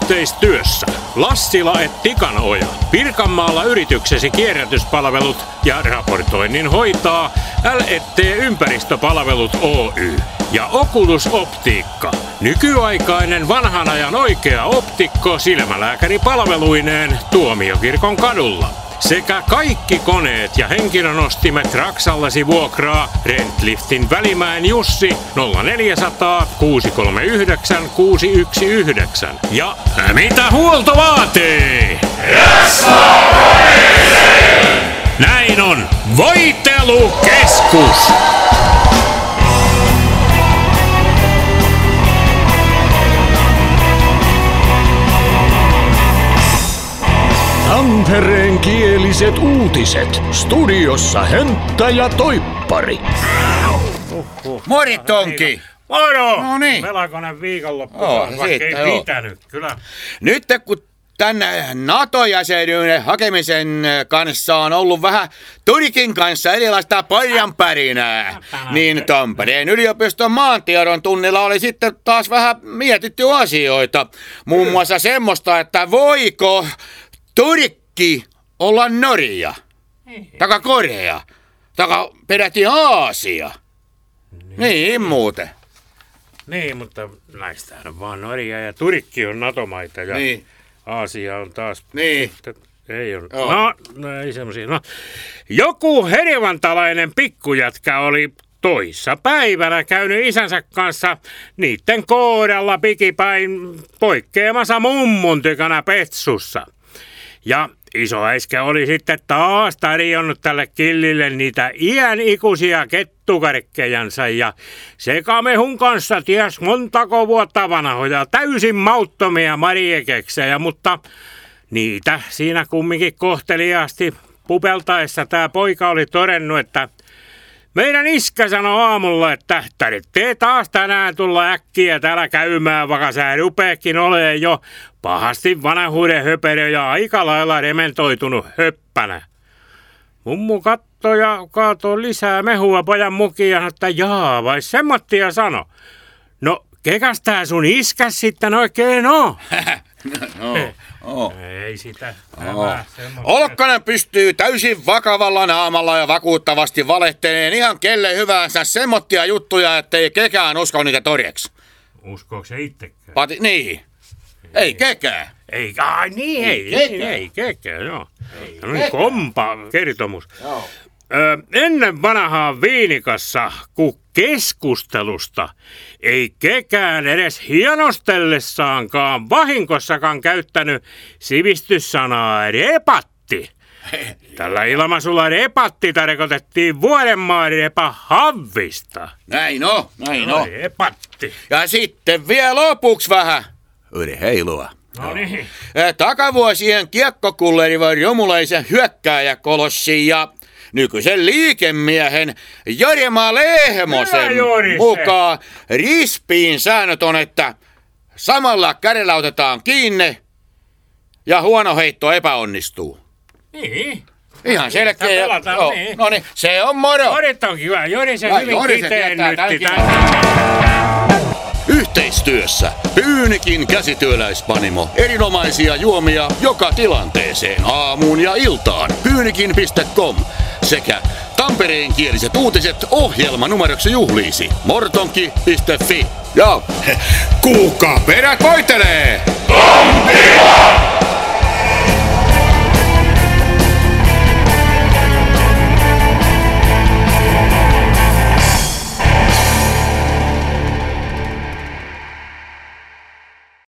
Yhteistyössä Lassila et Tikanoja. Pirkanmaalla yrityksesi kierrätyspalvelut ja raportoinnin hoitaa L&T Ympäristöpalvelut Oy. Ja Oculus Optiikka. Nykyaikainen vanhan ajan oikea optikko silmälääkäripalveluineen Tuomiokirkon kadulla. Sekä kaikki koneet ja henkilönostimet Raksallasi vuokraa Rentliftin Välimäen Jussi 0400 639 619. Ja mitä huolto vaatii? Näin on Voitelukeskus! Tampereen kieliset uutiset. Studiossa Hönttä ja Toippari. Mori Tonki! Moro! No niin. Melakonen viikonloppu, vaikka ei pitänyt. Kyllä. Nyt kun tänne NATO-jäsenyyden hakemisen kanssa on ollut vähän Turikin kanssa erilaista pojanpärinää, niin Tampereen yliopiston maantiedon tunnilla oli sitten taas vähän mietitty asioita. Muun muassa semmoista, että voiko Turkki olla Norja, taka Korea, taka peräti Aasia. Niin muuten. Niin, mutta näistähän on vaan Norja ja Turkki on NATO-maita ja Niin. Aasia on taas... Niin. Ei ole. Joo. No ei semmosia. No, joku herivantalainen pikkujätkä oli toissa päivänä käynyt isänsä kanssa niitten kohdalla pikipäin poikkeamassa mummun tykönä Petsussa. Ja isoäiskä oli sitten taas tarjonnut tälle killille niitä iänikuisia kettukarkkejansa ja sekamehun kanssa ties montako vuotta vanhoja täysin mauttomia mariekeksejä, mutta niitä siinä kumminkin kohteliaasti pupeltaessa tämä poika oli todennut, että meidän iskä sanoi aamulla, että tarvitsee taas tänään tulla äkkiä täällä käymään, vaikka sä rupeekin olee jo pahasti vanhuuden höperö ja aika lailla rementoitunut höppänä. Mummu kattoi ja kaatoi lisää mehua pojan mukiin ja sanoi, että jaa, vai semmottia sano. No, kekäs tää sun iskäs sitten oikein on? Ei sitä. Olkkanen pystyy täysin vakavalla naamalla ja vakuuttavasti valehteleen ihan kelle hyvänsä semmottia juttuja, ettei kekään usko niitä torjeksi. Uskooko se itsekään? Niin. Ei kekään. Ei, niin, ei kekään, joo. No niin, kompa kertomus. Joo. Ennen vanhaa Viinikassa, kun keskustelusta ei kekään edes hienostellessaankaan vahinkossakaan käyttänyt sivistyssanaa repatti. Tällä ilmaisulla repatti tarkoitettiin Vuodenmaan repahavvista. Näin on. Repatti. Ja sitten vielä lopuksi vähän urheilua. No niin. Takavuosien kiekkokulleri Romulaisen hyökkääjäkolossi ja nykyisen liikemiehen Jorma Lehmosen mukaan rispiin säännöt on, että samalla kädellä otetaan kiinni ja huono heitto epäonnistuu. Niin. Ihan selkeä. Joo, niin. No niin, se on moro. Jorit on hyvä. Jori se hyvin kiteennytti. Yhteistyössä Pyynikin käsityöläispanimo. Erinomaisia juomia joka tilanteeseen aamuun ja iltaan. Pyynikin.com sekä Tampereen kieliset uutiset ohjelmanumeroksi juhliisi. Mortonki.fi. Ja kuukka perät voitelee! Tontila!